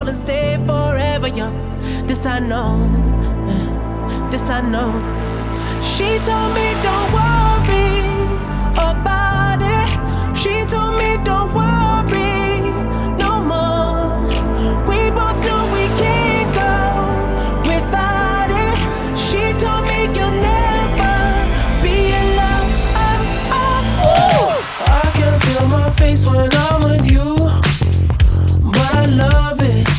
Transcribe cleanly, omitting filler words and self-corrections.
and stay forever young. This I know, this I know. She told me don't worry.